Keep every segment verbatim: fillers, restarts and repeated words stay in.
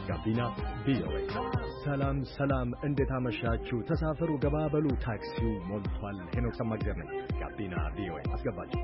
ጋቢና ቪኦኤ። ሰላም ሰላም፣ እንዴት አመሻችሁ? ተሳፈሩ፣ ገባበሉ፣ ታክሲው ሞልቷል። ሄኖክ ሰማግዘር ነኝ። ጋቢና ቪኦኤ አስገባችሁ።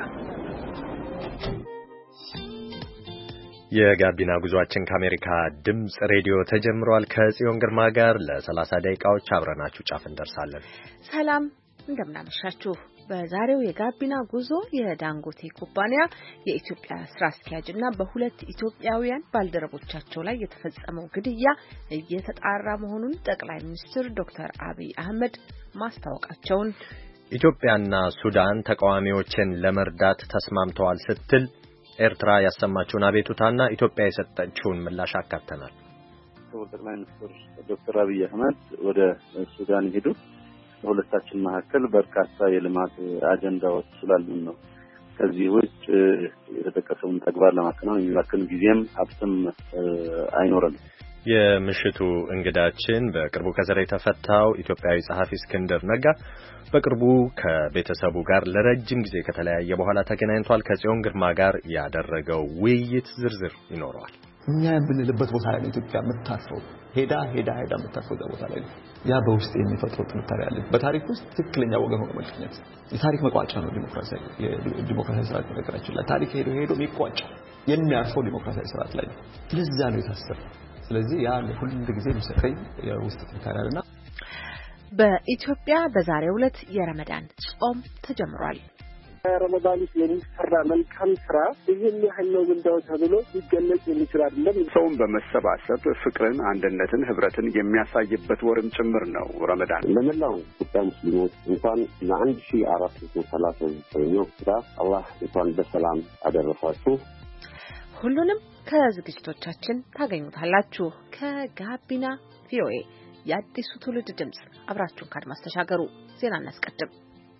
የጋቢና ጉዟችን ከአሜሪካ ድምጽ ሬዲዮ ተጀምሯል። ከጽዮን ግርማ ጋር ለሰላሳ ደቂቃዎች አብረናችሁ ጫፍ እንደርሳለን። ሰላም እንደምናመሻችሁ። በዛሬው የጋቢና ጉዞ የዳንጎቴ ኩባንያ የኢትዮጵያ ስራ አስኪያጅና በሁለት ኢትዮጵያውያን ባልደረቦቻቸው ላይ የተፈጸመው ግድያ እየተጣራ መሆኑን ጠቅላይ ሚኒስትር ዶክተር አብይ አህመድ ማስታወቃቸውን፣ ኢትዮጵያና ሱዳን ተቃዋሚዎችን ለመርዳት ተስማምተዋል ስትል ኤርትራ ያሰማችውን አቤቱታና ኢትዮጵያ የሰጠችውን ምላሽ አካተናል። ጠቅላይ ሚኒስትር ዶክተር አብይ አህመድ ወደ ሱዳን ሄዱ። በሁለታችን መካከል በርካታ የልማት አጀንዳዎች ስላሉን ነው። ከዚህ ውስጥ የተጠቀሰውን ተግባር ለማከናወን የሚባክን ጊዜም ሀብትም አይኖርም። የምሽቱ እንግዳችን በቅርቡ ከእስር የተፈታው ኢትዮጵያዊ ጸሐፊ እስክንድር ነጋ በቅርቡ ከቤተሰቡ ጋር ለረጅም ጊዜ ከተለያየ በኋላ ተገናኝቷል። ከጽዮን ግርማ ጋር ያደረገው ውይይት ዝርዝር ይኖረዋል። እኛ የምንልበት ቦታ ላይ ኢትዮጵያ የምታርፈው ሄዳ ሄዳ ሄዳ የምታርፈው ቦታ ላይ ያ በውስጥ የሚፈጥረው ጥንካሬ አለ። በታሪክ ውስጥ ትክክለኛ ወገን ሆኖ መገኘት የታሪክ መቋጫ ነው። ዲሞክራሲያዊ የዲሞክራሲያዊ ስርዓት ነገራችን ላይ ታሪክ ሄዶ ሄዶ የሚቋጭ የሚያርፈው ዲሞክራሲያዊ ስርዓት ላይ ነው። ለዛ ነው የታሰረው። ስለዚህ ያ ሁሉ ጊዜ የሚሰጠኝ የውስጥ ጥንካሬ አለና በኢትዮጵያ በዛሬው ዕለት የረመዳን ጾም ተጀምሯል። ረመዳን የሚሰራ መልካም ስራ ይህን ያህል ነው እንደው ተብሎ ሊገለጽ የሚችል አይደለም። ሰውን በመሰባሰብ ፍቅርን፣ አንድነትን፣ ህብረትን የሚያሳይበት ወርም ጭምር ነው ረመዳን። ለመላው ኢትዮጵያ ሙስሊሞች እንኳን ለአንድ ሺህ አራት መቶ ሰላሳ ዘጠኝ ስራ አላህ እንኳን በሰላም አደረሳችሁ። ሁሉንም ከዝግጅቶቻችን ታገኙታላችሁ። ከጋቢና ቪኦኤ የአዲሱ ትውልድ ድምጽ አብራችሁን ካድማስ ተሻገሩ። ዜና እናስቀድም።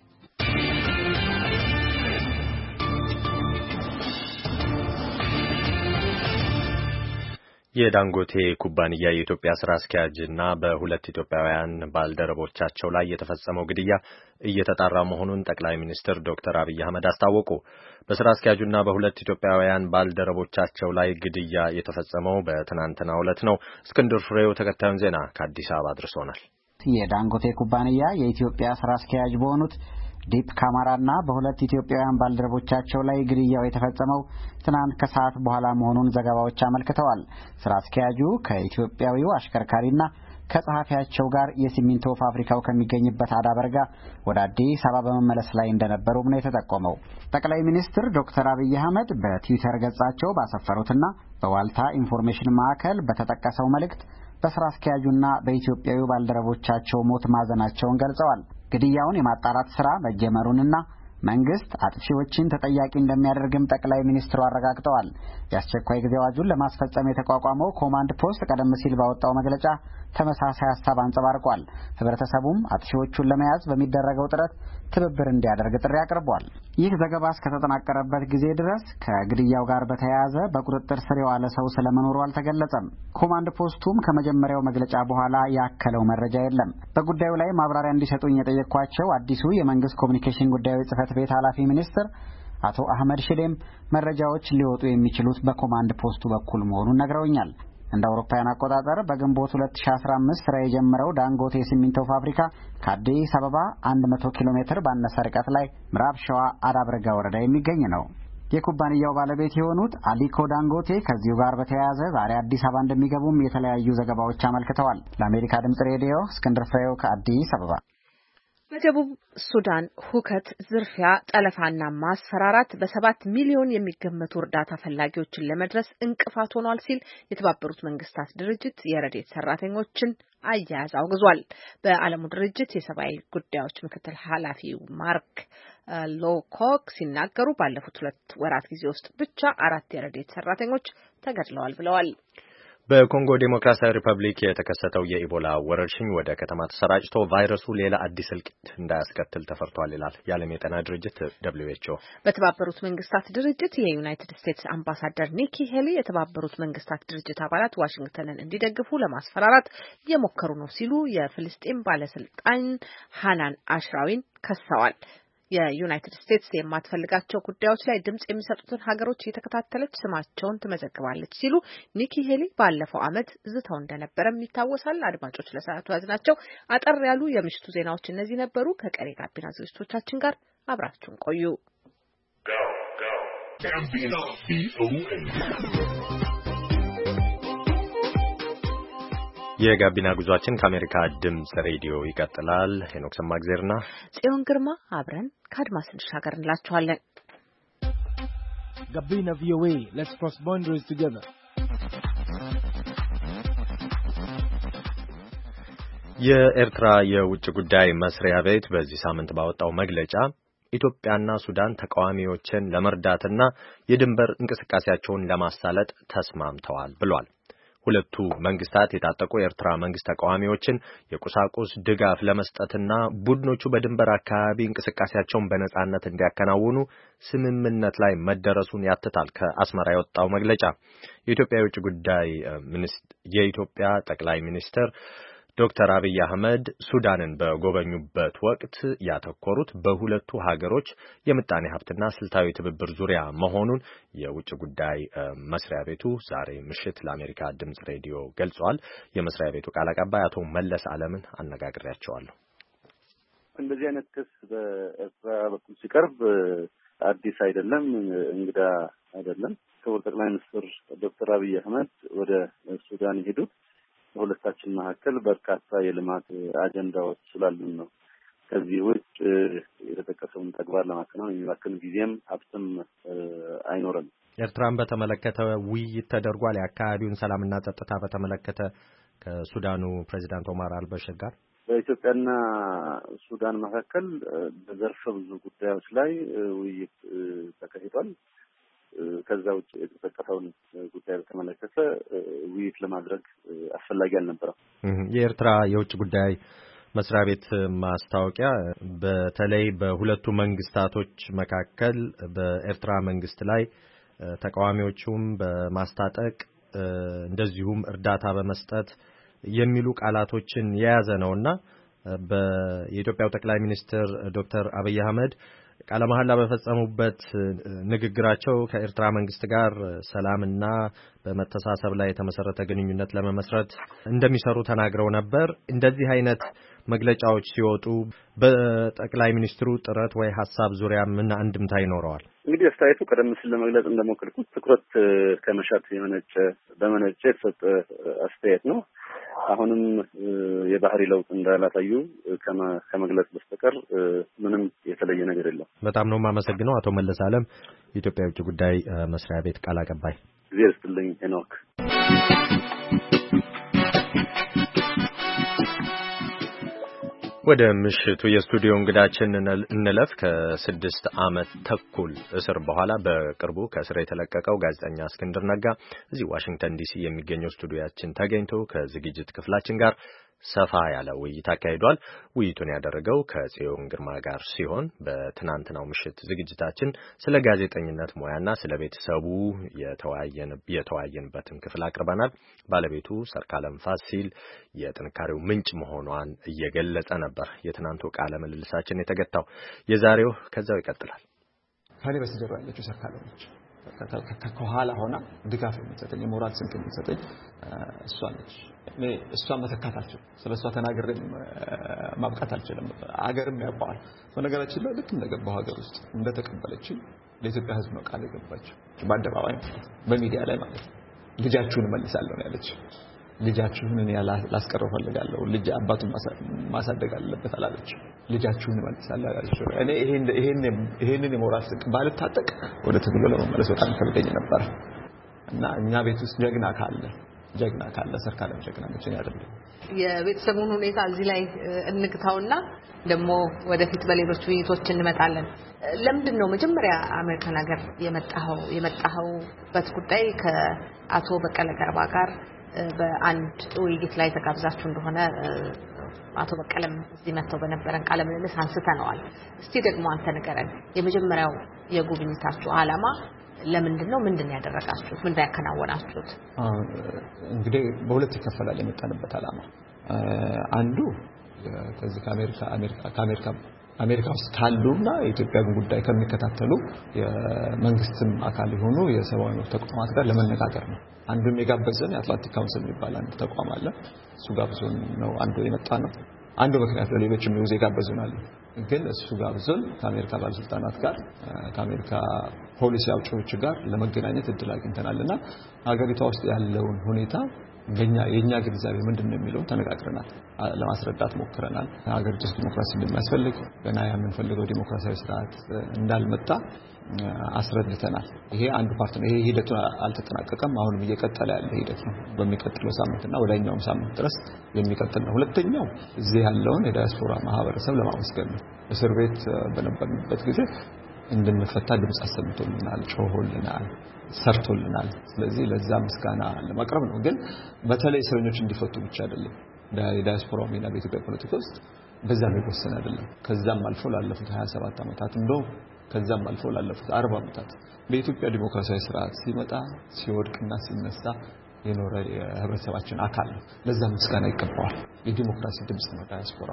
የዳንጎቴ ኩባንያ የኢትዮጵያ ስራ አስኪያጅና በሁለት ኢትዮጵያውያን ባልደረቦቻቸው ላይ የተፈጸመው ግድያ እየተጣራ መሆኑን ጠቅላይ ሚኒስትር ዶክተር አብይ አህመድ አስታወቁ። በስራ አስኪያጁና በሁለት ኢትዮጵያውያን ባልደረቦቻቸው ላይ ግድያ የተፈጸመው በትናንትናው ዕለት ነው። እስክንድር ፍሬው ተከታዩን ዜና ከአዲስ አበባ አድርሶናል። የዳንጎቴ ኩባንያ የኢትዮጵያ ስራ አስኪያጅ በሆኑት ዲፕ ካማራና በሁለት ኢትዮጵያውያን ባልደረቦቻቸው ላይ ግድያው የተፈጸመው ትናንት ከሰዓት በኋላ መሆኑን ዘገባዎች አመልክተዋል። ስራ አስኪያጁ ከኢትዮጵያዊው አሽከርካሪና ከጸሐፊያቸው ጋር የሲሚንቶ ፋብሪካው ከሚገኝበት አዳበርጋ ወደ አዲስ አበባ በመመለስ ላይ እንደነበሩም ነው የተጠቆመው። ጠቅላይ ሚኒስትር ዶክተር አብይ አህመድ በትዊተር ገጻቸው ባሰፈሩትና በዋልታ ኢንፎርሜሽን ማዕከል በተጠቀሰው መልእክት በስራ አስኪያጁና በኢትዮጵያዊ ባልደረቦቻቸው ሞት ማዘናቸውን ገልጸዋል። ግድያውን የማጣራት ስራ መጀመሩንና መንግስት አጥፊዎችን ተጠያቂ እንደሚያደርግም ጠቅላይ ሚኒስትሩ አረጋግጠዋል። የአስቸኳይ ጊዜ አዋጁን ለማስፈጸም የተቋቋመው ኮማንድ ፖስት ቀደም ሲል ባወጣው መግለጫ ተመሳሳይ ሀሳብ አንጸባርቋል። ህብረተሰቡም አጥፊዎቹን ለመያዝ በሚደረገው ጥረት ትብብር እንዲያደርግ ጥሪ አቅርቧል። ይህ ዘገባ እስከተጠናቀረበት ጊዜ ድረስ ከግድያው ጋር በተያያዘ በቁጥጥር ስር የዋለ ሰው ስለመኖሩ አልተገለጸም። ኮማንድ ፖስቱም ከመጀመሪያው መግለጫ በኋላ ያከለው መረጃ የለም። በጉዳዩ ላይ ማብራሪያ እንዲሰጡኝ የጠየቅኳቸው አዲሱ የመንግስት ኮሚኒኬሽን ጉዳዮች ጽህፈት ቤት ኃላፊ ሚኒስትር አቶ አህመድ ሽዴም መረጃዎች ሊወጡ የሚችሉት በኮማንድ ፖስቱ በኩል መሆኑን ነግረውኛል። እንደ አውሮፓውያን አቆጣጠር በግንቦት ሁለት ሺህ አስራ አምስት ስራ የጀመረው ዳንጎቴ ሲሚንቶ ፋብሪካ ከአዲስ አበባ መቶ ኪሎ ሜትር ባነሰ ርቀት ላይ ምዕራብ ሸዋ አዳብረጋ ወረዳ የሚገኝ ነው። የኩባንያው ባለቤት የሆኑት አሊኮ ዳንጎቴ ከዚሁ ጋር በተያያዘ ዛሬ አዲስ አበባ እንደሚገቡም የተለያዩ ዘገባዎች አመልክተዋል። ለአሜሪካ ድምጽ ሬዲዮ እስክንድር ፍሬው ከአዲስ አበባ። በደቡብ ሱዳን ሁከት፣ ዝርፊያ፣ ጠለፋና ማስፈራራት በሰባት ሚሊዮን የሚገመቱ እርዳታ ፈላጊዎችን ለመድረስ እንቅፋት ሆኗል ሲል የተባበሩት መንግስታት ድርጅት የረድኤት ሰራተኞችን አያያዝ አውግዟል። በዓለሙ ድርጅት የሰብአዊ ጉዳዮች ምክትል ኃላፊ ማርክ ሎኮክ ሲናገሩ ባለፉት ሁለት ወራት ጊዜ ውስጥ ብቻ አራት የረድኤት ሰራተኞች ተገድለዋል ብለዋል። በኮንጎ ዴሞክራሲያዊ ሪፐብሊክ የተከሰተው የኢቦላ ወረርሽኝ ወደ ከተማ ተሰራጭቶ ቫይረሱ ሌላ አዲስ እልቂት እንዳያስከትል ተፈርቷል ይላል የዓለም የጤና ድርጅት ደብሊው ኤች ኦ። በተባበሩት መንግስታት ድርጅት የዩናይትድ ስቴትስ አምባሳደር ኒኪ ሄሊ የተባበሩት መንግስታት ድርጅት አባላት ዋሽንግተንን እንዲደግፉ ለማስፈራራት እየሞከሩ ነው ሲሉ የፍልስጤም ባለስልጣን ሃናን አሽራዊን ከሰዋል። የዩናይትድ ስቴትስ የማትፈልጋቸው ጉዳዮች ላይ ድምጽ የሚሰጡትን ሀገሮች እየተከታተለች ስማቸውን ትመዘግባለች ሲሉ ኒኪ ሄሊ ባለፈው ዓመት ዝተው እንደነበረም ይታወሳል። አድማጮች ለሰዓቱ ያዝናቸው አጠር ያሉ የምሽቱ ዜናዎች እነዚህ ነበሩ። ከቀሪ ጋቢና ዝግጅቶቻችን ጋር አብራችሁን ቆዩ። የጋቢና ጉዟችን ከአሜሪካ ድምጽ ሬዲዮ ይቀጥላል። ሄኖክ ሰማግዜርና ጽዮን ግርማ አብረን ከአድማስ እንሻገር እንላችኋለን። ጋቢና ቪኦኤ let's cross boundaries together። የኤርትራ የውጭ ጉዳይ መስሪያ ቤት በዚህ ሳምንት ባወጣው መግለጫ ኢትዮጵያና ሱዳን ተቃዋሚዎችን ለመርዳትና የድንበር እንቅስቃሴያቸውን ለማሳለጥ ተስማምተዋል ብሏል። ሁለቱ መንግስታት የታጠቁ የኤርትራ መንግስት ተቃዋሚዎችን የቁሳቁስ ድጋፍ ለመስጠትና ቡድኖቹ በድንበር አካባቢ እንቅስቃሴያቸውን በነጻነት እንዲያከናውኑ ስምምነት ላይ መደረሱን ያትታል ከአስመራ የወጣው መግለጫ። የኢትዮጵያ የውጭ ጉዳይ ሚኒስትር የኢትዮጵያ ጠቅላይ ሚኒስትር ዶክተር አብይ አህመድ ሱዳንን በጎበኙበት ወቅት ያተኮሩት በሁለቱ ሀገሮች የምጣኔ ሀብትና ስልታዊ ትብብር ዙሪያ መሆኑን የውጭ ጉዳይ መስሪያ ቤቱ ዛሬ ምሽት ለአሜሪካ ድምጽ ሬዲዮ ገልጿል። የመስሪያ ቤቱ ቃል አቀባይ አቶ መለስ አለምን አነጋግሬያቸዋለሁ። እንደዚህ አይነት ክስ በኤርትራ በኩል ሲቀርብ አዲስ አይደለም፣ እንግዳ አይደለም። ክቡር ጠቅላይ ሚኒስትር ዶክተር አብይ አህመድ ወደ ሱዳን ሄዱት በሁለታችን መካከል በርካታ የልማት አጀንዳዎች ስላሉን ነው። ከዚህ ውጭ የተጠቀሰውን ተግባር ለማከናወን የሚባክን ጊዜም ሀብትም አይኖርም። ኤርትራን በተመለከተ ውይይት ተደርጓል። የአካባቢውን ሰላምና ጸጥታ በተመለከተ ከሱዳኑ ፕሬዚዳንት ኦማር አልበሽር ጋር በኢትዮጵያና ሱዳን መካከል በዘርፈ ብዙ ጉዳዮች ላይ ውይይት ተካሂዷል። ከዛ ውጭ የተጠቀሰውን ጉዳይ በተመለከተ ውይይት ለማድረግ አስፈላጊ አልነበረም። የኤርትራ የውጭ ጉዳይ መስሪያ ቤት ማስታወቂያ በተለይ በሁለቱ መንግስታቶች መካከል በኤርትራ መንግስት ላይ ተቃዋሚዎቹም በማስታጠቅ እንደዚሁም እርዳታ በመስጠት የሚሉ ቃላቶችን የያዘ ነውና በኢትዮጵያው ጠቅላይ ሚኒስትር ዶክተር አብይ አህመድ ቃለ መሐላ በፈጸሙበት ንግግራቸው ከኤርትራ መንግስት ጋር ሰላምና በመተሳሰብ ላይ የተመሰረተ ግንኙነት ለመመስረት እንደሚሰሩ ተናግረው ነበር። እንደዚህ አይነት መግለጫዎች ሲወጡ በጠቅላይ ሚኒስትሩ ጥረት ወይ ሐሳብ ዙሪያ ምን አንድምታ ይኖረዋል? እንግዲህ አስተያየቱ ቀደም ሲል ለመግለጽ እንደሞከርኩት ትኩረት ከመሻት የመነጨ በመነጨ የተሰጠ አስተያየት ነው። አሁንም የባህሪ ለውጥ እንዳላሳዩ ከመግለጽ በስተቀር ምንም የተለየ ነገር የለም። በጣም ነው የማመሰግነው አቶ መለስ አለም፣ የኢትዮጵያ የውጭ ጉዳይ መስሪያ ቤት ቃል አቀባይ። እግዚአብሔር ይስጥልኝ ሄኖክ። ወደ ምሽቱ የስቱዲዮ እንግዳችን እንለፍ። ከስድስት ዓመት ተኩል እስር በኋላ በቅርቡ ከእስር የተለቀቀው ጋዜጠኛ እስክንድር ነጋ እዚህ ዋሽንግተን ዲሲ የሚገኘው ስቱዲዮአችን ተገኝቶ ከዝግጅት ክፍላችን ጋር ሰፋ ያለ ውይይት አካሂዷል። ውይይቱን ያደረገው ከጽዮን ግርማ ጋር ሲሆን በትናንትናው ምሽት ዝግጅታችን ስለ ጋዜጠኝነት ሙያና ስለ ቤተሰቡ የተወያየን የተወያየንበትን ክፍል አቅርበናል። ባለቤቱ ሰርካለም ፋሲል የጥንካሬው ምንጭ መሆኗን እየገለጸ ነበር የትናንቱ ቃለ ምልልሳችን የተገታው። የዛሬው ከዛው ይቀጥላል። ካሌ በስተጀርባ ያለችው ሰርካለም ነች። ከኋላ ሆና ድጋፍ የምትሰጠኝ የሞራል ስንቅ የምትሰጠኝ እሷ ነች። እኔ እሷን መተካት አልችልም። ስለሷ ተናግሬ ማብቃት አልችልም። አገርም ያውቀዋል። በነገራችን ላይ ልክ እንደገባው ሀገር ውስጥ እንደተቀበለችኝ ለኢትዮጵያ ሕዝብ ነው ቃል የገባችው። በአደባባይ በሚዲያ ላይ ማለት ነው። ልጃችሁን መልሳለሁ ነው ያለች። ልጃችሁን እኔ ላስቀረው ፈልጋለሁ። ልጅ አባቱን ማሳደግ አለበት አላለች። ልጃችሁን መልሳለሁ አላለች። እኔ ይሄን ይሄን ይሄንን የሞራል ስንቅ ባልታጠቅ ወደ ትግሉ ለመመለስ በጣም ከብደኝ ነበር እና እኛ ቤት ውስጥ ጀግና ካለ ጀግና ካለ ሰርካለም ጀግና ነች አይደለም። የቤተሰቡን ሁኔታ እዚህ ላይ እንግታውና ደግሞ ወደፊት በሌሎች ውይይቶች እንመጣለን። ለምንድን ነው መጀመሪያ አሜሪካን ሀገር የመጣኸው? የመጣኸውበት ጉዳይ ከአቶ በቀለ ገርባ ጋር በአንድ ውይይት ላይ ተጋብዛችሁ እንደሆነ አቶ በቀለም እዚህ መጥተው በነበረን ቃለ ምልልስ አንስተነዋል። እስቲ ደግሞ አንተ ንገረን፣ የመጀመሪያው የጉብኝታችሁ ዓላማ ለምንድን ነው? ምንድን ያደረጋችሁት? ምን ያከናወናችሁት? እንግዲህ በሁለት ይከፈላል የመጣንበት ዓላማ። አንዱ ከዚህ ከአሜሪካ አሜሪካ ከአሜሪካ አሜሪካ ውስጥ ካሉና የኢትዮጵያ ጉዳይ ከሚከታተሉ የመንግስትም አካል የሆኑ የሰብአዊ መብት ተቋማት ጋር ለመነጋገር ነው። አንዱም የጋበዘን የአትላንቲክ ካውንስል የሚባል አንድ ተቋም አለ። እሱ ጋብዞን ነው አንዱ የመጣ ነው። አንዱ ምክንያት ለሌሎችም ነው የጋበዙናል። ግን እሱ ጋብዞን ከአሜሪካ ባለስልጣናት ጋር ከአሜሪካ ፖሊሲ አውጪዎች ጋር ለመገናኘት እድል አግኝተናልና ሀገሪቷ ውስጥ ያለውን ሁኔታ ገኛ የኛ ግንዛቤ ምንድነው የሚለው ተነጋግረናል፣ ለማስረዳት ሞክረናል። ሀገሪቱ ውስጥ ዲሞክራሲ እንደሚያስፈልግ ገና የምንፈልገው ዲሞክራሲያዊ ስርዓት እንዳልመጣ አስረድተናል። ይሄ አንዱ ፓርት ነው። ይሄ ሂደቱ አልተጠናቀቀም፣ አሁንም እየቀጠለ ያለ ሂደት ነው። በሚቀጥለው ሳምንትና ወዳኛው ሳምንት ድረስ የሚቀጥል ነው። ሁለተኛው እዚህ ያለውን የዳያስፖራ ማህበረሰብ ለማመስገን ነው። እስር ቤት በነበርንበት ጊዜ እንድንፈታ ድምጽ አሰምቶልናል፣ ጮሆልናል፣ ሰርቶልናል። ስለዚህ ለዛ ምስጋና ለማቅረብ ነው። ግን በተለይ እስረኞች እንዲፈቱ ብቻ አይደለም ዳያስፖራው ሚና በኢትዮጵያ ፖለቲካ ውስጥ በዛም የተወሰነ አይደለም። ከዛም አልፎ ላለፉት ሃያ ሰባት ዓመታት እንደው ከዛም አልፎ ላለፉት አርባ ዓመታት በኢትዮጵያ ዲሞክራሲያዊ ስርዓት ሲመጣ ሲወድቅና ሲነሳ የኖረ የህብረተሰባችን አካል ነው። ለዛ ምስጋና ይገባዋል። የዲሞክራሲ ድምጽ ነው ዳያስፖራ።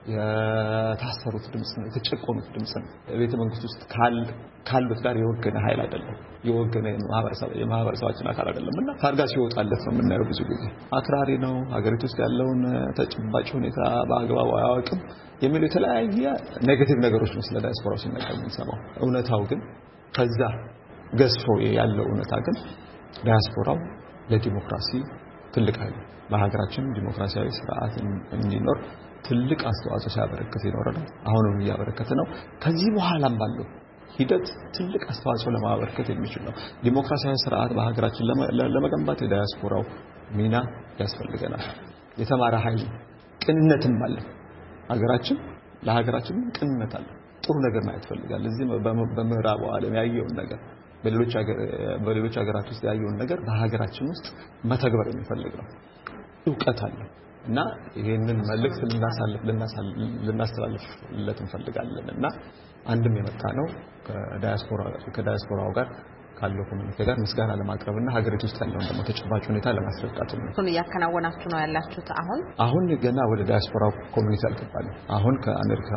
የታሰሩት ድምጽ ነው፣ የተጨቆኑት ድምጽ ነው። ቤተ መንግስት ውስጥ ካሉት ጋር የወገነ ኃይል አይደለም፣ የወገነ ማህበረሰብ የማህበረሰባችን አካል አይደለምና ታርጋ ሲወጣለት ነው የምናየው። ብዙ ጊዜ አክራሪ ነው፣ ሀገሪቱ ውስጥ ያለውን ተጨባጭ ሁኔታ በአግባቡ አያውቅም የሚሉ የተለያየ ኔጌቲቭ ነገሮች ነው ስለ ዳያስፖራው ሲነገር የምንሰማው። እውነታው ግን ከዛ ገዝፎ ያለው እውነታ ግን ዳያስፖራው ለዲሞክራሲ ትልቅ ኃይል በሀገራችን ዲሞክራሲያዊ ስርዓት እንዲኖር ትልቅ አስተዋጽኦ ሲያበረክት ይኖራል። አሁንም እያበረከተ ነው። ከዚህ በኋላም ባለው ሂደት ትልቅ አስተዋጽኦ ለማበረከት የሚችል ነው። ዲሞክራሲያዊ ስርዓት በሀገራችን ለመገንባት የዳያስፖራው ሚና ያስፈልገናል። የተማረ ኃይል ቅንነትም አለ። ሀገራችን ለሀገራችን ቅንነት አለ። ጥሩ ነገር ማየት ፈልጋል። እዚህ በምዕራቡ ዓለም ያየውን ነገር በሌሎች ሀገር በሌሎች ሀገራት ውስጥ ያየውን ነገር በሀገራችን ውስጥ መተግበር የሚፈልግ ነው። ዕውቀት አለ እና ይሄንን መልእክት ልናሳልፍ ልናስተላልፍለት እንፈልጋለን እና አንድም የመጣ ነው ከዳያስፖራ ከዳያስፖራው ጋር ካለው ኮሚኒቲ ጋር ምስጋና ለማቅረብና ሀገሪቱ ውስጥ ያለውን ደግሞ ተጨባጭ ሁኔታ ለማስረዳት ነው። እሱን እያከናወናችሁ ነው ያላችሁት? አሁን አሁን ገና ወደ ዳያስፖራው ኮሚኒቲ አልገባንም። አሁን ከአሜሪካ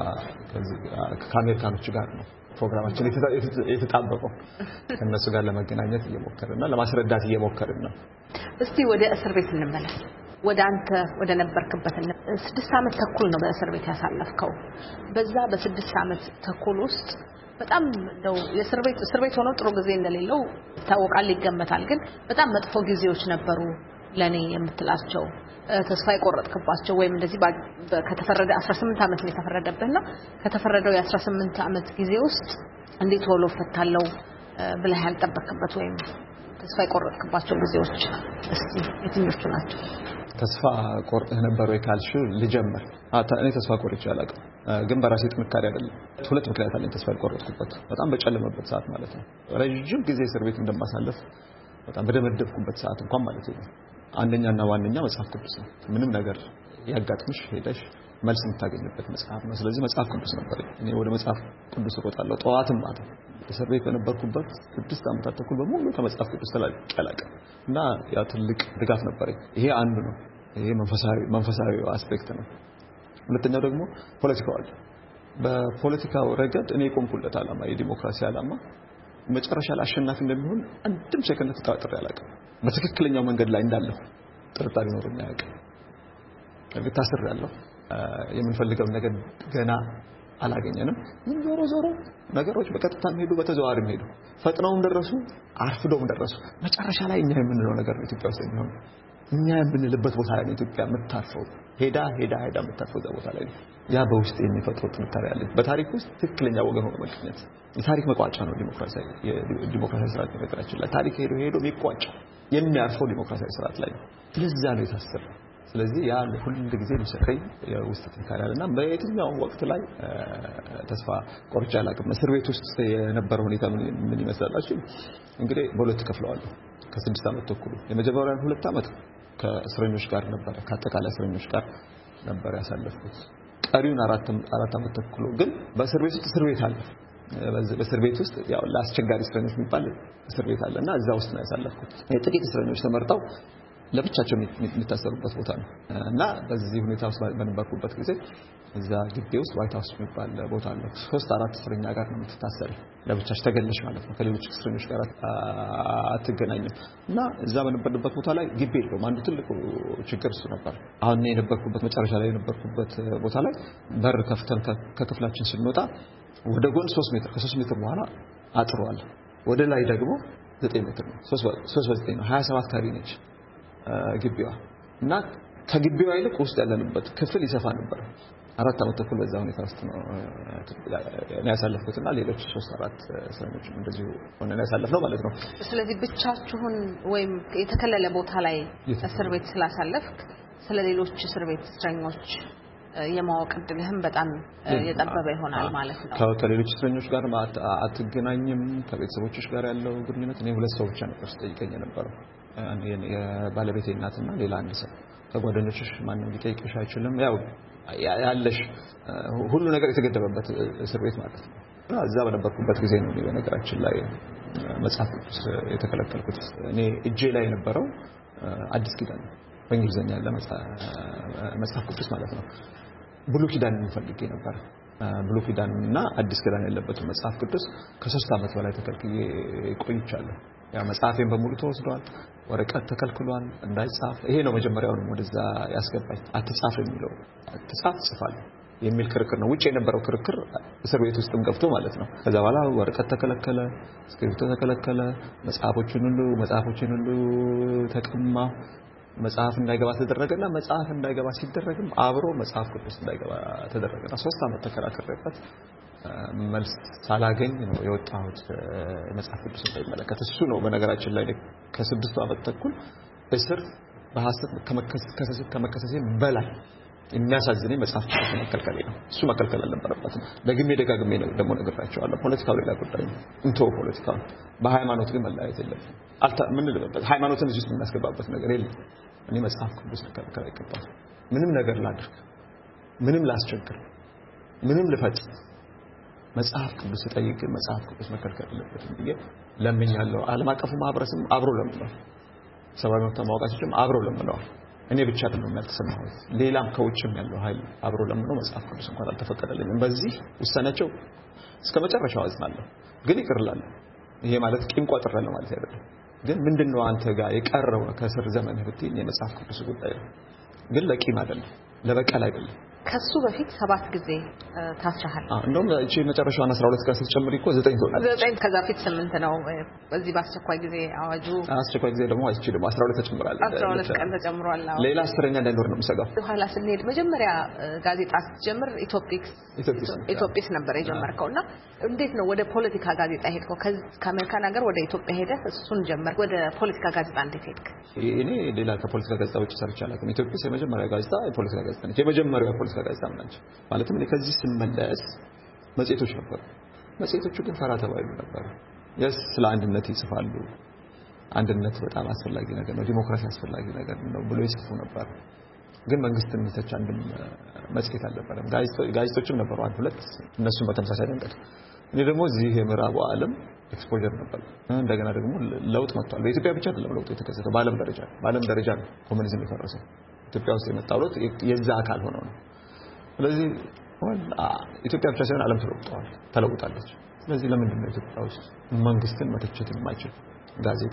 ከአሜሪካኖች ጋር ነው ፕሮግራማችን የተጣበቀው። ከነሱ ጋር ለመገናኘት እየሞከርንና ለማስረዳት እየሞከርን ነው። እስቲ ወደ እስር ቤት እንመለስ። ወደ አንተ ወደ ነበርክበት ስድስት ዓመት ተኩል ነው በእስር ቤት ያሳለፍከው። በዛ በስድስት ዓመት ተኩል ውስጥ በጣም ነው የእስር ቤት እስር ቤት ሆኖ ጥሩ ጊዜ እንደሌለው ታውቃል፣ ይገመታል። ግን በጣም መጥፎ ጊዜዎች ነበሩ ለኔ የምትላቸው ተስፋ የቆረጥክባቸው ወይም እንደዚህ ከተፈረደ አስራ ስምንት ዓመት ነው የተፈረደብህና ከተፈረደው የ18 ዓመት ጊዜ ውስጥ እንዴት ሆሎ ፈታለው ብለህ ያልጠበቅበት ወይም ተስፋ የቆረጥክባቸው ጊዜዎች እስቲ የትኞቹ ናቸው? ተስፋ ቆርጠህ ነበር ወይ ካልሽ ልጀምር። እኔ ተስፋ ቆርጬ አላውቅም፣ ግን በራሴ ጥንካሬ አይደለም። ሁለት ምክንያት አለኝ ተስፋ የቆረጥኩበት። በጣም በጨለመበት ሰዓት ማለት ነው። ረጅም ጊዜ እስር ቤት እንደማሳለፍ በጣም በደመደብኩበት ሰዓት እንኳን ማለት ነው። አንደኛና ዋነኛ መጽሐፍ ቅዱስ ነው። ምንም ነገር ያጋጥምሽ ሄደሽ መልስ የምታገኝበት መጽሐፍ ነው። ስለዚህ መጽሐፍ ቅዱስ ነበር። እኔ ወደ መጽሐፍ ቅዱስ እሮጣለሁ ጠዋትም ማታ። እስር ቤት በነበርኩበት ስድስት ዓመታት ተኩል በሙሉ ከመጽሐፍ ቅዱስ ተላቀቀ እና ያ ትልቅ ድጋፍ ነበረኝ። ይሄ አንዱ ነው። ይሄ መንፈሳዊ መንፈሳዊ አስፔክት ነው። ሁለተኛው ደግሞ ፖለቲካው አለ። በፖለቲካው ረገድ እኔ ቆምኩለት ዓላማ የዲሞክራሲ ዓላማ መጨረሻ ላይ አሸናፊ እንደሚሆን አንድም ሰከንድ ተጠራጥሬ አላውቅም። በትክክለኛው መንገድ ላይ እንዳለሁ ጥርጣሬ ኖሮኝ አያውቅም። እርግጥ ታስሬያለሁ። የምንፈልገው ነገር ገና አላገኘንም። ዞሮ ዞሮ ነገሮች በቀጥታም ሄዱ በተዘዋዋሪም ሄዱ። ፈጥነውም ደረሱ አርፍዶም ደረሱ። መጨረሻ ላይ እኛ የምንለው ነገር ነው ኢትዮጵያ ውስጥ የሚሆነው። እኛ የምንልበት ቦታ ላይ ኢትዮጵያ የምታርፈው ሄዳ ሄዳ ሄዳ የምታርፈው ቦታ ላይ ነው። ያ በውስጥ የሚፈጥረው ጥንካሬ አለ። በታሪክ ውስጥ ትክክለኛ ወገን ሆኖ መገኘት የታሪክ መቋጫ ነው ዲሞክራሲያዊ የዲሞክራሲያዊ ስርዓት በነገራችን ላይ ታሪክ ሄዶ ሄዶ የሚቋጨው የሚያርፈው ዲሞክራሲያዊ ስርዓት ላይ ነው። ስለዚህ ነው የታሰረው። ስለዚህ ያ ሁሉ ጊዜ የሚሰጠኝ የውስጥ ጥንካሬ አለና በየትኛው ወቅት ላይ ተስፋ ቆርጬ አላውቅም። እስር ቤት ውስጥ የነበረው ሁኔታ ምን ይመስላልአችሁ? እንግዲህ በሁለት ከፍለዋለሁ። ከስድስት ዓመት ተኩል የመጀመሪያውን ሁለት ዓመት ከእስረኞች ጋር ነበር ከአጠቃላይ እስረኞች ጋር ነበር ያሳለፍኩት። ቀሪውን አራት አራት ዓመት ተኩል ግን በእስር ቤት ውስጥ እስር ቤት አለ። በእስር ቤት ውስጥ ያው ለአስቸጋሪ እስረኞች የሚባል እስር ቤት አለና እዛ ውስጥ ነው ያሳለፍኩት። ጥቂት እስረኞች ተመርጠው ለብቻቸው የሚታሰሩበት ቦታ ነው እና በዚህ ሁኔታ ውስጥ በነበርኩበት ጊዜ እዛ ግቢ ውስጥ ዋይት ሃውስ የሚባል ቦታ አለ። ሶስት አራት እስረኛ ጋር ነው የምትታሰሪ፣ ለብቻሽ ተገለሽ ማለት ነው። ከሌሎች እስረኞች ጋር አትገናኝም እና እዛ በነበርኩበት ቦታ ላይ ግቢ የለውም። አንዱ ትልቁ ችግር እሱ ነበር። አሁን የነበርኩበት መጨረሻ ላይ የነበርኩበት ቦታ ላይ በር ከፍተን ከክፍላችን ስንወጣ ወደ ጎን ሶስት ሜትር ከሶስት ሜትር በኋላ አጥሯል። ወደ ላይ ደግሞ ዘጠኝ ሜትር ነው። ሶስት በዘጠኝ ነው። ሀያ ሰባት ካሬ ነች ግቢዋ እና ከግቢዋ ይልቅ ውስጥ ያለንበት ክፍል ይሰፋ ነበር። አራት አመት ተኩል በዛ ሁኔታ ውስጥ ነው ያሳለፍኩትና ሌሎች ሶስት አራት እስረኞች እንደዚሁ ሆነን ያሳለፍነው ማለት ነው። ስለዚህ ብቻችሁን ወይም የተከለለ ቦታ ላይ እስር ቤት ስላሳለፍክ ስለሌሎች እስር ቤት እስረኞች የማወቅ እድልህም በጣም የጠበበ ይሆናል ማለት ነው። ከሌሎች እስረኞች ጋር አትገናኝም። ከቤተሰቦችሽ ጋር ያለው ግንኙነት እኔ ሁለት ሰው ብቻ ነበር ስጠይቀኝ የነበረው፣ የባለቤቴ እናትና ሌላ አንድ ሰው። ከጓደኞችሽ ማንም ሊጠይቅሽ አይችልም። ያው ያለሽ ሁሉ ነገር የተገደበበት እስር ቤት ማለት ነው። እዛ በነበርኩበት ጊዜ ነው በነገራችን ላይ መጽሐፍ ቅዱስ የተከለከልኩት። እኔ እጄ ላይ የነበረው አዲስ ኪዳን በእንግሊዝኛ ያለ መጽሐፍ ቅዱስ ማለት ነው። ብሉ ኪዳን ፈልጌ ነበር። ብሉ ኪዳን እና አዲስ ኪዳን ያለበት መጽሐፍ ቅዱስ ከሶስት አመት በላይ ተከልክዬ ቆይቻለሁ። ያ መጽሐፌን በሙሉ ተወስዷል። ወረቀት ተከልክሏል እንዳይጻፍ። ይሄ ነው መጀመሪያው ነው ወደዛ ያስገባኝ። አትጻፍ የሚለው አትጻፍ ጽፋለሁ የሚል ክርክር ነው። ውጪ የነበረው ክርክር እስር ቤት ውስጥም ገብቶ ማለት ነው። ከዛ በኋላ ወረቀት ተከለከለ፣ እስክሪብቶ ተከለከለ፣ መጽሐፎችን ሁሉ መጽሐፎችን ሁሉ ተቀማ። መጽሐፍ እንዳይገባ ተደረገና መጽሐፍ እንዳይገባ ሲደረግም አብሮ መጽሐፍ ቅዱስ እንዳይገባ ተደረገና ሶስት አመት ተከራክሬበት መልስ ሳላገኝ ነው የወጣሁት። መጽሐፍ ቅዱስ እንዳይመለከት እሱ ነው በነገራችን ላይ ከስድስት አመት ተኩል እስር በሐሰት ከመከሰሴ በላይ የሚያሳዝነኝ መጽሐፍ ቅዱስ መከልከል ነው። እሱ መከልከል አልነበረበትም። ደግሜ ደጋግሜ ነው ደግሞ ነግራቸዋለሁ። ፖለቲካው ሌላ ጉዳይ ነው። እንቶ ፖለቲካው በሃይማኖት ግን መለያየት የለብንም። አልታ ምን ልበበት ሃይማኖትን እዚህ ውስጥ የምናስገባበት ነገር የለም። እኔ መጽሐፍ ቅዱስ ልከለከል አይገባም። ምንም ነገር ላድርግ፣ ምንም ላስቸግር፣ ምንም ልፈጽም መጽሐፍ ቅዱስ ተጠይቄ መጽሐፍ ቅዱስ መከልከል የለበትም ብዬ ለምኛለሁ። ዓለም አቀፉ ማህበረሰብ አብሮ ለምነዋል። ሰብአዊ መብት ተሟጋቾችም አብሮ ለምነዋል። እኔ ብቻ አይደለም ያልተሰማሁት፣ ሌላም ከውጭም ያለው ኃይል አብሮ ለምነው መጽሐፍ ቅዱስ እንኳን አልተፈቀደልኝም። በዚህ ውሳኔያቸው እስከመጨረሻው አዝናለሁ፣ ግን ይቅርላል። ይሄ ማለት ቂም ቋጥራለሁ ማለት አይደለም። ግን ምንድነው አንተ ጋር የቀረው ከስር ዘመን ህብትኝ የመጽሐፍ ቅዱስ ጉዳይ ነው። ግን ለቂም አይደለም፣ ለበቀል አይደለም። ከሱ በፊት ሰባት ጊዜ ታስረሃል። አዎ እንደውም እቺ መጨረሻውን አስራ ሁለት ቀን ስትጨምሪ እኮ ዘጠኝ ሆናለች። ዘጠኝ ከዛ በፊት ስምንት ነው። በዚህ በአስቸኳይ ጊዜ አዋጁ አስቸኳይ ጊዜ ደግሞ አይቺ ደግሞ አስራ ሁለት ተጨምራለች። አስራ ሁለት ቀን ተጨምሯል። አዎ ሌላ አስረኛ እንዳይኖር ነው የምሰጋው። በኋላ ስንሄድ መጀመሪያ ጋዜጣ ስትጀምር ኢትዮፒክስ ኢትዮፒክስ ነበር የጀመርከውና እንዴት ነው ወደ ፖለቲካ ጋዜጣ ሄድከው? ከአሜሪካን ሀገር ወደ ኢትዮጵያ ሄደህ እሱን ጀመር። ወደ ፖለቲካ ጋዜጣ እንዴት ሄድክ? እኔ ሌላ ከፖለቲካ ጋዜጣ ውጭ ሰርቼ አላውቅም። ኢትዮፒክስ የመጀመሪያ ጋዜጣ የፖለቲካ ጋዜጣ ነች። የመጀመሪያው የፖለቲካ ጋዜጣ ናቸው። ማለትም እኔ ከዚህ ስመለስ መጽሔቶች ነበሩ። መጽሔቶቹ ግን ፈራ ተባይሉ ነበር። የስ ስለ አንድነት ይጽፋሉ። አንድነት በጣም አስፈላጊ ነገር ነው፣ ዲሞክራሲ አስፈላጊ ነገር ነው ብሎ ይጽፉ ነበር። ግን መንግስትን የሚተች አንድም መጽሔት አልነበረም። ጋዜጦችም ነበሩ አንድ ሁለት፣ እነሱም በተመሳሳይ መንገድ። እኔ ደግሞ እዚህ የምዕራቡ ዓለም ኤክስፖዠር ነበር። እንደገና ደግሞ ለውጥ መጥቷል። በኢትዮጵያ ብቻ አይደለም ለውጥ የተከሰተው፣ በዓለም ደረጃ በዓለም ደረጃ ነው ኮሙኒዝም የፈረሰው። ኢትዮጵያ ውስጥ የመጣው ለውጥ የዛ አካል ሆኖ ነው። ስለዚህ ኢትዮጵያ ብቻ ሳይሆን ዓለም ተለውጧል ተለውጣለች። ስለዚህ ለምንድን ነው ኢትዮጵያ ውስጥ መንግስትን መተቸት የማይችል ጋዜጣ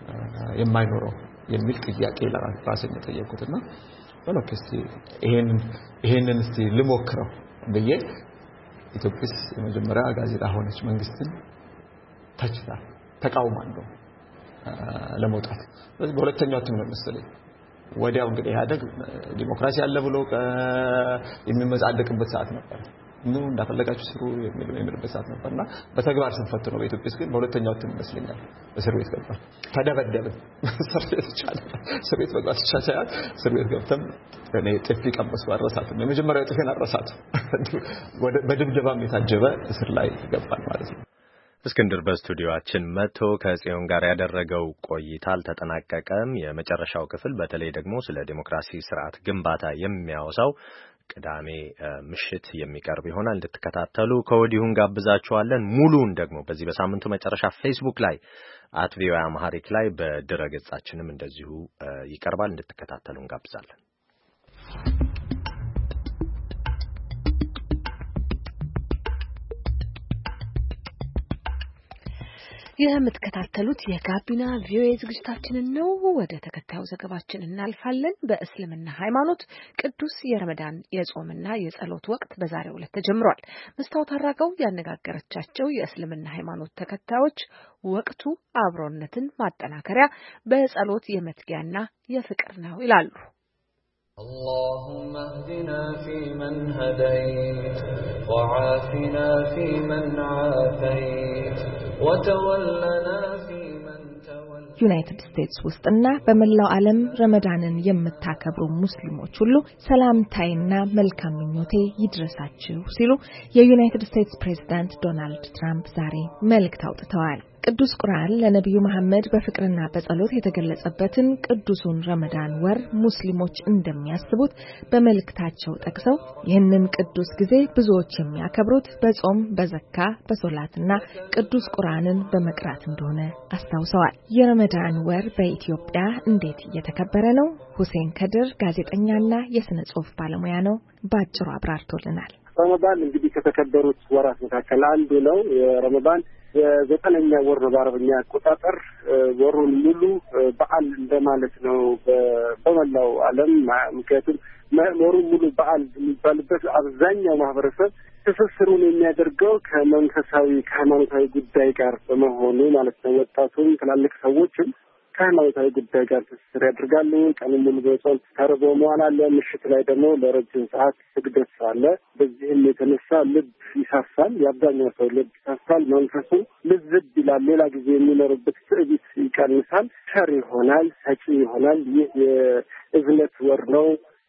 የማይኖረው የሚል ጥያቄ ለራሴን የጠየቅኩትና ወለከስቲ ይሄንን ይሄንን እስቲ ልሞክረው ብዬ ኢትዮጵያስ የመጀመሪያ ጋዜጣ ሆነች። መንግስትን ተችታ ተቃውማ ነው ለመውጣት። ስለዚህ በሁለተኛው እትም ነው መሰለኝ ወዲያው እንግዲህ ያደግ ዲሞክራሲ አለ ብሎ የሚመጻደቅበት ሰዓት ነበር። ነው እንዳፈለጋችሁ ስሩ የሚልበት ሰዓት ነበርና በተግባር ስንፈትነው በኢትዮጵያ ግን በሁለተኛው እትም ይመስለኛል እስር ቤት ገባ። ተደበደብን። እስር ቤት ይቻላል እስር ቤት መግባት ይቻላል። እስር ቤት ገብተን እኔ ጥፊ ቀመስ ባረሳት ነው የመጀመሪያው ጥፊን አረሳት። ወደ በድብደባም የታጀበ እስር ላይ ገባን ማለት ነው። እስክንድር በስቱዲዮአችን መጥቶ ከጽዮን ጋር ያደረገው ቆይታ አልተጠናቀቀም። የመጨረሻው ክፍል በተለይ ደግሞ ስለ ዲሞክራሲ ስርዓት ግንባታ የሚያወሳው ቅዳሜ ምሽት የሚቀርብ ይሆናል። እንድትከታተሉ ከወዲሁ እንጋብዛችኋለን። ሙሉውን ደግሞ በዚህ በሳምንቱ መጨረሻ ፌስቡክ ላይ አት ቪኦኤ አማሪክ ላይ በድረ ገጻችንም እንደዚሁ ይቀርባል። እንድትከታተሉ እንጋብዛለን። የምትከታተሉት የጋቢና ቪኦኤ ዝግጅታችንን ነው። ወደ ተከታዩ ዘገባችን እናልፋለን። በእስልምና ሃይማኖት ቅዱስ የረመዳን የጾምና የጸሎት ወቅት በዛሬው ዕለት ተጀምሯል። መስታወት አራጋው ያነጋገረቻቸው የእስልምና ሃይማኖት ተከታዮች ወቅቱ አብሮነትን ማጠናከሪያ፣ በጸሎት የመትጊያና የፍቅር ነው ይላሉ። اللهم اهدنا فيمن هديت وعافنا فيمن عافيت وتولنا فيمن توليت ዩናይትድ ስቴትስ ውስጥና በመላው ዓለም ረመዳንን የምታከብሩ ሙስሊሞች ሁሉ ሰላምታይና መልካም ምኞቴ ይድረሳችሁ ሲሉ የዩናይትድ ስቴትስ ፕሬዝዳንት ዶናልድ ትራምፕ ዛሬ መልእክት አውጥተዋል። ቅዱስ ቁርአን ለነብዩ መሐመድ በፍቅርና በጸሎት የተገለጸበትን ቅዱሱን ረመዳን ወር ሙስሊሞች እንደሚያስቡት በመልእክታቸው ጠቅሰው ይህንን ቅዱስ ጊዜ ብዙዎች የሚያከብሩት በጾም፣ በዘካ፣ በሶላትና ቅዱስ ቁርአንን በመቅራት እንደሆነ አስታውሰዋል። የረመዳን ወር በኢትዮጵያ እንዴት እየተከበረ ነው? ሁሴን ከድር ጋዜጠኛና የስነ ጽሑፍ ባለሙያ ነው። ባጭሩ አብራርቶልናል። ረመዳን እንግዲህ ከተከበሩት ወራት መካከል አንዱ ነው። የረመዳን የዘጠነኛ ወር ነው በአረብኛ አቆጣጠር። ወሩን ሙሉ በዓል እንደማለት ነው በመላው ዓለም። ምክንያቱም ወሩን ሙሉ በዓል የሚባልበት አብዛኛው ማህበረሰብ ትስስሩን የሚያደርገው ከመንፈሳዊ ከሃይማኖታዊ ጉዳይ ጋር በመሆኑ ማለት ነው። ወጣቱም ትላልቅ ሰዎችም ከሃይማኖታዊ ጉዳይ ጋር ትስስር ያደርጋሉ። ቀኑን ሙሉ በጾም ተርቦ መዋል አለ። ምሽት ላይ ደግሞ ለረጅም ሰዓት ስግደት አለ። በዚህም የተነሳ ልብ ይሳሳል። የአብዛኛው ሰው ልብ ይሳሳል። መንፈሱ ልዝብ ይላል። ሌላ ጊዜ የሚኖርበት ትዕቢት ይቀንሳል። ቸር ይሆናል፣ ሰጪ ይሆናል። ይህ የእዝነት ወር ነው።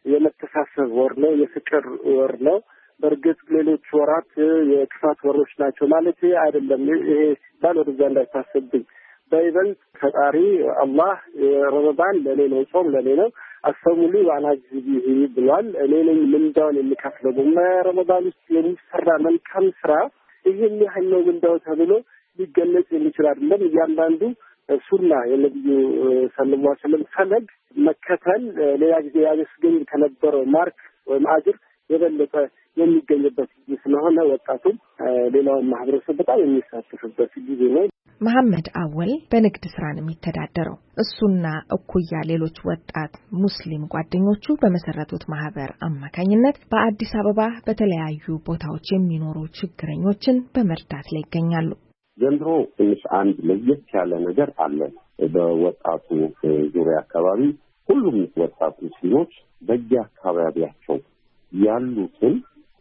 የመተሳሰብ ወር ነው። የፍቅር ወር ነው። በእርግጥ ሌሎች ወራት የክፋት ወሮች ናቸው ማለት አይደለም። ይሄ ባል ወደዛ እንዳይታሰብኝ በይበልጥ ፈጣሪ አላህ ረመዳን ለኔ ነው፣ ጾም ለኔ ነው፣ አሰሙሊ ዋናጅቢሂ ብሏል። እኔ ነኝ ምንዳውን የሚከፍለው። በረመዳን ውስጥ የሚሰራ መልካም ስራ ይህን ያህል ነው ምንዳው ተብሎ ሊገለጽ የሚችል አይደለም። እያንዳንዱ ሱና የነብዩ ሰለላሁ ዐለይሂ ወሰለም ፈለግ መከተል ሌላ ጊዜ ያስገኝ ከነበረው ማርክ ወይም አጅር የበለጠ የሚገኝበት ጊዜ ስለሆነ ወጣቱም ሌላውን ማህበረሰብ በጣም የሚሳተፍበት ጊዜ ነው። መሐመድ አወል በንግድ ስራ ነው የሚተዳደረው። እሱና እኩያ ሌሎች ወጣት ሙስሊም ጓደኞቹ በመሰረቱት ማህበር አማካኝነት በአዲስ አበባ በተለያዩ ቦታዎች የሚኖሩ ችግረኞችን በመርዳት ላይ ይገኛሉ። ዘንድሮ ትንሽ አንድ ለየት ያለ ነገር አለ። በወጣቱ ዙሪያ አካባቢ ሁሉም ወጣት ሙስሊሞች በየአካባቢያቸው ያሉትን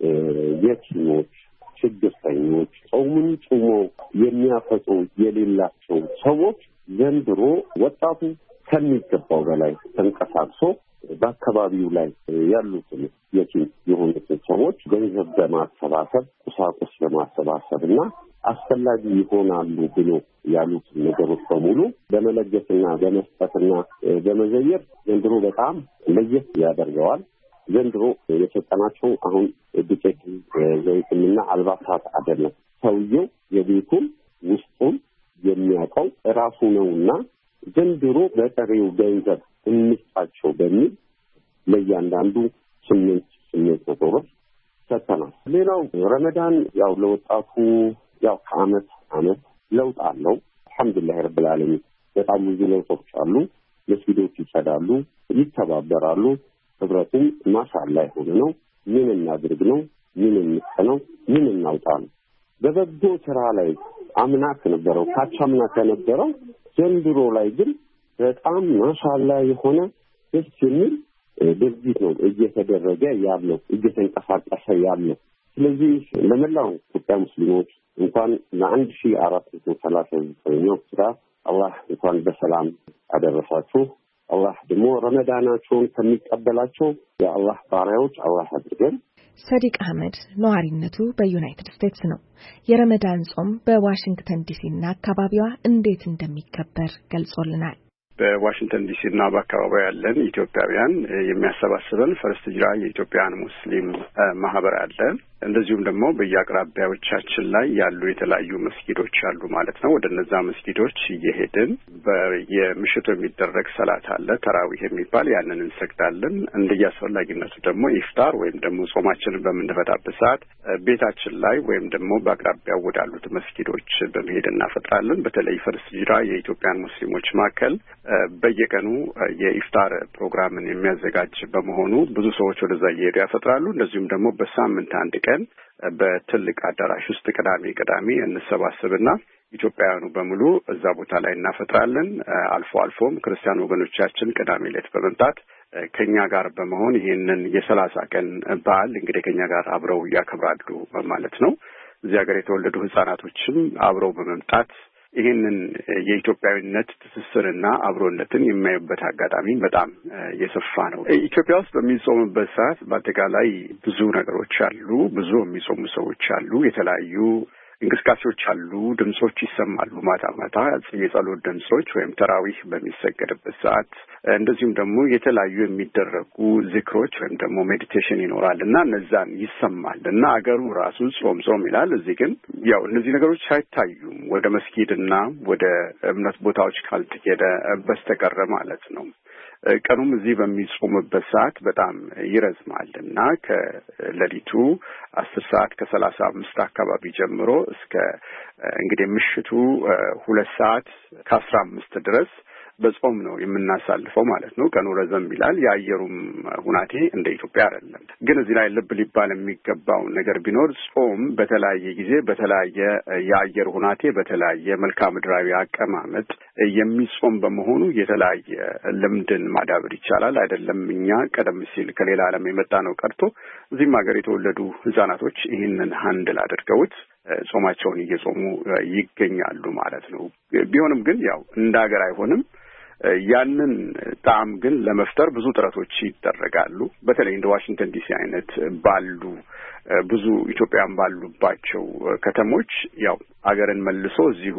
የቲሞች ችግርተኞች ጾሙን ጾሞ የሚያፈጡ የሌላቸው ሰዎች ዘንድሮ ወጣቱ ከሚገባው በላይ ተንቀሳቅሶ በአካባቢው ላይ ያሉትን የቲም የሆኑትን ሰዎች ገንዘብ በማሰባሰብ ቁሳቁስ በማሰባሰብ እና አስፈላጊ ይሆናሉ ብሎ ያሉትን ነገሮች በሙሉ በመለገስና በመስጠትና በመዘየር ዘንድሮ በጣም ለየት ያደርገዋል። ዘንድሮ የሰጠናቸው አሁን ዱቄት ዘይትና አልባሳት አይደለም። ሰውየው የቤቱን ውስጡን የሚያውቀው ራሱ ነውና ዘንድሮ በጠሪው ገንዘብ እንስጣቸው በሚል ለእያንዳንዱ ስምንት ስምንት መቶ ብር ሰጥተናል። ሌላው ረመዳን ያው ለወጣቱ ያው ከአመት አመት ለውጥ አለው። አልሐምዱሊላህ ረብል ዓለሚን በጣም ብዙ ለውጦች አሉ። መስጊዶች ይጸዳሉ፣ ይተባበራሉ። ህብረቱም ማሻአላ የሆነ ነው። ምን እናድርግ ነው፣ ምን እንስጠነው፣ ምን እናውጣ ነው። በበጎ ስራ ላይ አምና ከነበረው ካቻምና ከነበረው ዘንድሮ ላይ ግን በጣም ማሻአላ የሆነ ደስ የሚል ድርጊት ነው እየተደረገ ያለው እየተንቀሳቀሰ ያለው። ስለዚህ ለመላው ኢትዮጵያ ሙስሊሞች እንኳን ለአንድ ሺህ አራት መቶ ሰላሳ ዘጠነኛው ስራ አላህ እንኳን በሰላም አደረሳችሁ። አላህ ደግሞ ረመዳናቸውን ከሚቀበላቸው የአላህ ባሪያዎች አላህ አድርገን። ሰዲቅ አህመድ ነዋሪነቱ በዩናይትድ ስቴትስ ነው። የረመዳን ጾም በዋሽንግተን ዲሲና አካባቢዋ እንዴት እንደሚከበር ገልጾልናል። በዋሽንግተን ዲሲ እና በአካባቢው ያለን ኢትዮጵያውያን የሚያሰባስበን ፈርስት ሂጅራ የኢትዮጵያን ሙስሊም ማህበር አለ። እንደዚሁም ደግሞ በየአቅራቢያዎቻችን ላይ ያሉ የተለያዩ መስጊዶች አሉ ማለት ነው። ወደ እነዛ መስጊዶች እየሄድን በየምሽቱ የሚደረግ ሰላት አለ ተራዊህ የሚባል ያንን እንሰግዳለን። እንደየአስፈላጊነቱ ደግሞ ኢፍጣር ወይም ደግሞ ጾማችንን በምንፈታበት ሰዓት ቤታችን ላይ ወይም ደግሞ በአቅራቢያው ወዳሉት መስጊዶች በመሄድ እናፈጥራለን። በተለይ ፈርስት ሂጅራ የኢትዮጵያን ሙስሊሞች ማዕከል በየቀኑ የኢፍጣር ፕሮግራምን የሚያዘጋጅ በመሆኑ ብዙ ሰዎች ወደዛ እየሄዱ ያፈጥራሉ። እንደዚሁም ደግሞ በሳምንት አንድ ቀን በትልቅ አዳራሽ ውስጥ ቅዳሜ ቅዳሜ እንሰባሰብና ኢትዮጵያውያኑ በሙሉ እዛ ቦታ ላይ እናፈጥራለን። አልፎ አልፎም ክርስቲያን ወገኖቻችን ቅዳሜ ዕለት በመምጣት ከኛ ጋር በመሆን ይሄንን የሰላሳ ቀን በዓል እንግዲህ ከኛ ጋር አብረው ያከብራሉ ማለት ነው። እዚህ ሀገር የተወለዱ ህጻናቶችም አብረው በመምጣት ይህንን የኢትዮጵያዊነት ትስስርና አብሮነትን የሚያዩበት አጋጣሚ በጣም የሰፋ ነው። ኢትዮጵያ ውስጥ በሚጾምበት ሰዓት በአጠቃላይ ብዙ ነገሮች አሉ። ብዙ የሚጾሙ ሰዎች አሉ። የተለያዩ እንቅስቃሴዎች አሉ። ድምጾች ይሰማሉ። ማታ ማታ የጸሎት ድምጾች ወይም ተራዊህ በሚሰገድበት ሰዓት እንደዚሁም ደግሞ የተለያዩ የሚደረጉ ዝክሮች ወይም ደግሞ ሜዲቴሽን ይኖራልና እነዛን ይሰማል እና አገሩ ራሱ ጾም ጾም ይላል። እዚህ ግን ያው እነዚህ ነገሮች አይታዩም ወደ መስጊድና ወደ እምነት ቦታዎች ካልተሄደ በስተቀር ማለት ነው። ቀኑም እዚህ በሚጾምበት ሰዓት በጣም ይረዝማል እና ከሌሊቱ አስር ሰዓት ከሰላሳ አምስት አካባቢ ጀምሮ እስከ እንግዲህ ምሽቱ ሁለት ሰዓት ከአስራ አምስት ድረስ በጾም ነው የምናሳልፈው ማለት ነው። ቀኑ ረዘም ይላል። የአየሩም ሁናቴ እንደ ኢትዮጵያ አይደለም። ግን እዚህ ላይ ልብ ሊባል የሚገባው ነገር ቢኖር ጾም በተለያየ ጊዜ በተለያየ የአየር ሁናቴ በተለያየ መልክዓ ምድራዊ አቀማመጥ የሚጾም በመሆኑ የተለያየ ልምድን ማዳበር ይቻላል። አይደለም እኛ ቀደም ሲል ከሌላ ዓለም የመጣ ነው ቀርቶ እዚህም ሀገር የተወለዱ ህጻናቶች ይህንን ሃንድል አድርገውት ጾማቸውን እየጾሙ ይገኛሉ ማለት ነው። ቢሆንም ግን ያው እንደ ሀገር አይሆንም። ያንን ጣዕም ግን ለመፍጠር ብዙ ጥረቶች ይደረጋሉ። በተለይ እንደ ዋሽንግተን ዲሲ አይነት ባሉ ብዙ ኢትዮጵያውያን ባሉባቸው ከተሞች ያው ሀገርን መልሶ እዚሁ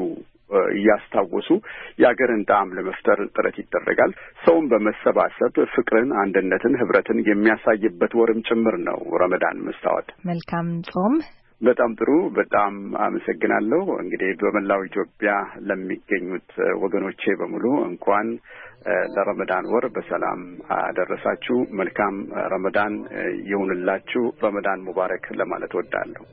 እያስታወሱ የሀገርን ጣዕም ለመፍጠር ጥረት ይደረጋል። ሰውን በመሰባሰብ ፍቅርን፣ አንድነትን፣ ህብረትን የሚያሳይበት ወርም ጭምር ነው ረመዳን መስታወት። መልካም ጾም። በጣም ጥሩ። በጣም አመሰግናለሁ። እንግዲህ በመላው ኢትዮጵያ ለሚገኙት ወገኖቼ በሙሉ እንኳን ለረመዳን ወር በሰላም አደረሳችሁ። መልካም ረመዳን ይሁንላችሁ። ረመዳን ሙባረክ ለማለት ወዳለሁ።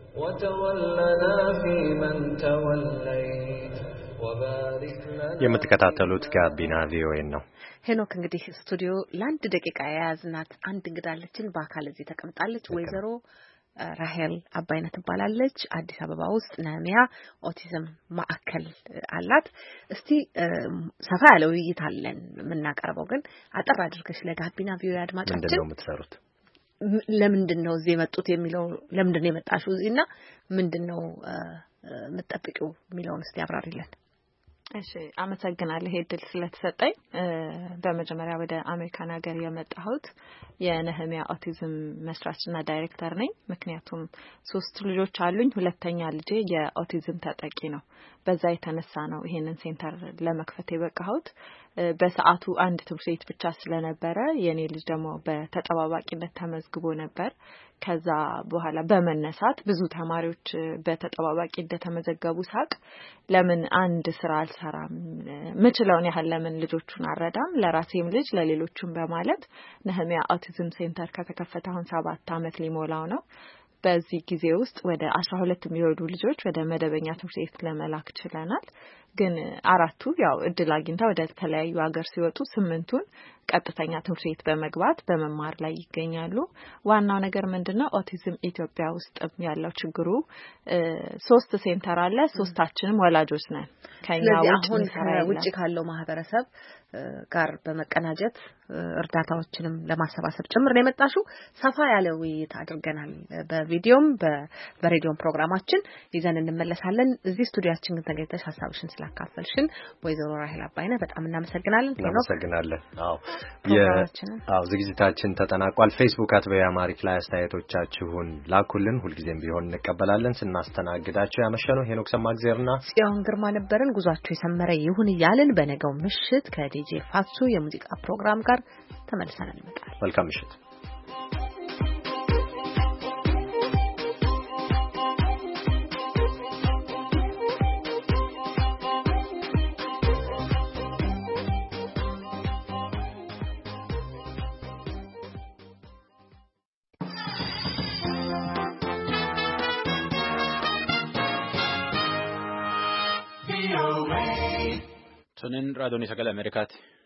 የምትከታተሉት ጋቢና ቪኦኤ ነው። ሄኖክ እንግዲህ ስቱዲዮ ለአንድ ደቂቃ የያዝናት አንድ እንግዳለችን በአካል እዚህ ተቀምጣለች። ወይዘሮ ራሄል አባይነት ትባላለች። አዲስ አበባ ውስጥ ነህሚያ ኦቲዝም ማዕከል አላት። እስቲ ሰፋ ያለ ውይይት አለን የምናቀርበው፣ ግን አጠር አድርገሽ ለጋቢና ቪኦኤ አድማጮቻችን ምንድነው የምትሰሩት? ለምንድን ነው እዚህ የመጡት የሚለው ለምንድን ነው የመጣሽው እዚህና ምንድነው የምትጠብቂው የሚለውን እስቲ አብራሪልን። እሺ አመሰግናለሁ ይሄ እድል ስለተሰጠኝ። በመጀመሪያ ወደ አሜሪካን ሀገር የመጣሁት የነህሚያ ኦቲዝም መስራችና ዳይሬክተር ነኝ። ምክንያቱም ሶስት ልጆች አሉኝ። ሁለተኛ ልጄ የኦቲዝም ተጠቂ ነው። በዛ የተነሳ ነው ይሄንን ሴንተር ለመክፈት የበቃሁት። በሰዓቱ አንድ ትምህርት ቤት ብቻ ስለነበረ የኔ ልጅ ደግሞ በተጠባባቂነት ተመዝግቦ ነበር። ከዛ በኋላ በመነሳት ብዙ ተማሪዎች በተጠባባቂ እንደተመዘገቡ ሳቅ ለምን አንድ ስራ አልሰራም፣ ምችለውን ያህል ለምን ልጆቹን አረዳም፣ ለራሴም ልጅ ለሌሎቹም በማለት ነህሚያ ኦቲዝም ሴንተር ከተከፈተ አሁን ሰባት አመት ሊሞላው ነው። በዚህ ጊዜ ውስጥ ወደ አስራ ሁለት የሚወዱ ልጆች ወደ መደበኛ ትምህርት ቤት ለመላክ ችለናል። ግን አራቱ ያው እድል አግኝታ ወደ ተለያዩ ሀገር ሲወጡ ስምንቱን ቀጥተኛ ትምህርት ቤት በመግባት በመማር ላይ ይገኛሉ። ዋናው ነገር ምንድነው ኦቲዝም ኢትዮጵያ ውስጥ ያለው ችግሩ ሶስት ሴንተር አለ። ሶስታችንም ወላጆች ነን። ከኛ ውጪ ካለው ማህበረሰብ ጋር በመቀናጀት እርዳታዎችንም ለማሰባሰብ ጭምር ነው የመጣሽው። ሰፋ ያለ ውይይት አድርገናል። በቪዲዮም በሬዲዮም ፕሮግራማችን ይዘን እንመለሳለን። እዚህ ስቱዲዮአችን ግን ተገኝተሽ ሀሳብሽን ስላካፈልሽን ወይዘሮ ራሄል አባይነህ በጣም እናመሰግናለን። እናመሰግናለን። አዎ አዎ ዝግጅታችን ተጠናቋል። ፌስቡክ አት ቪኦኤ አማሪክ ላይ አስተያየቶቻችሁን ላኩልን። ሁልጊዜም ቢሆን እንቀበላለን። ስናስተናግዳችሁ ያመሸነው ሄኖክ ሰማግዜርና ጽዮን ግርማ ነበርን። ጉዟችሁ የሰመረ ይሁን እያልን በነገው ምሽት ከዲጄ ፋሱ የሙዚቃ ፕሮግራም ጋር ተመልሰን እንመጣለን። መልካም ምሽት። Sonen raadiyoo sagalee Ameerikaati.